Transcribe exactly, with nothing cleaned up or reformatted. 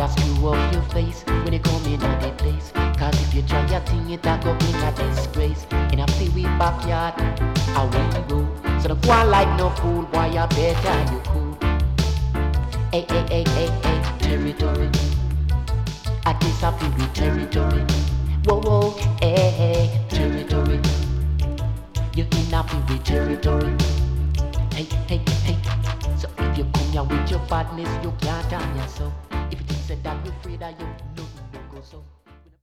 rather screw up your face when you come in at the place. Cause if you try your thing, it a go bring a disgrace. In a free backyard, I won't go. So the one like no fool, boy, you better you cool. Hey, hey, hey, hey, hey, territory. At this a free territory. Whoa, whoa, hey, hey, territory. You in a free territory. Hey, hey, hey. So if you come here with your badness, you can't harm yourself. If you think that we're afraid of you, no, no go so.